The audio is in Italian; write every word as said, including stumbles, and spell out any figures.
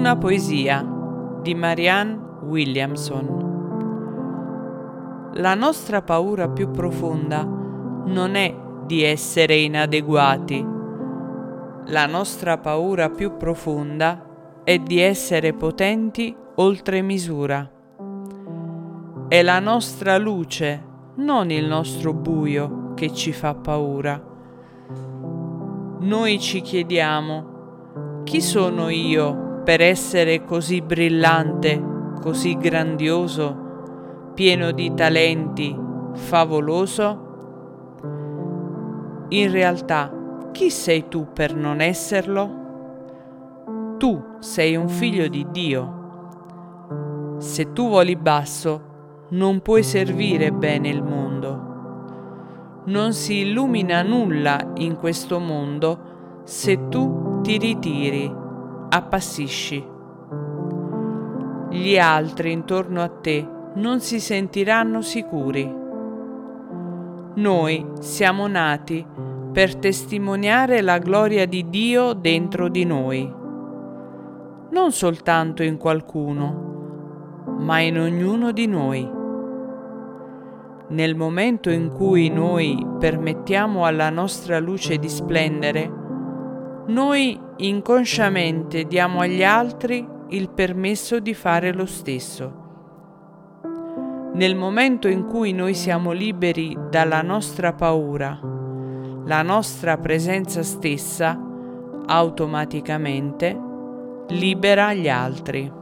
Una poesia di Marianne Williamson. La nostra paura più profonda non è di essere inadeguati. La nostra paura più profonda è di essere potenti oltre misura. È la nostra luce, non il nostro buio, che ci fa paura. Noi ci chiediamo: chi sono io per essere così brillante, così grandioso, pieno di talenti, favoloso? In realtà, chi sei tu per non esserlo? Tu sei un figlio di Dio. Se tu voli basso, non puoi servire bene il mondo. Non si illumina nulla in questo mondo se tu ti ritiri, appassisci. Gli altri intorno a te non si sentiranno sicuri. Noi siamo nati per testimoniare la gloria di Dio dentro di noi, non soltanto in qualcuno, ma in ognuno di noi. Nel momento in cui noi permettiamo alla nostra luce di splendere, noi inconsciamente diamo agli altri il permesso di fare lo stesso. Nel momento in cui noi siamo liberi dalla nostra paura, la nostra presenza stessa automaticamente libera gli altri.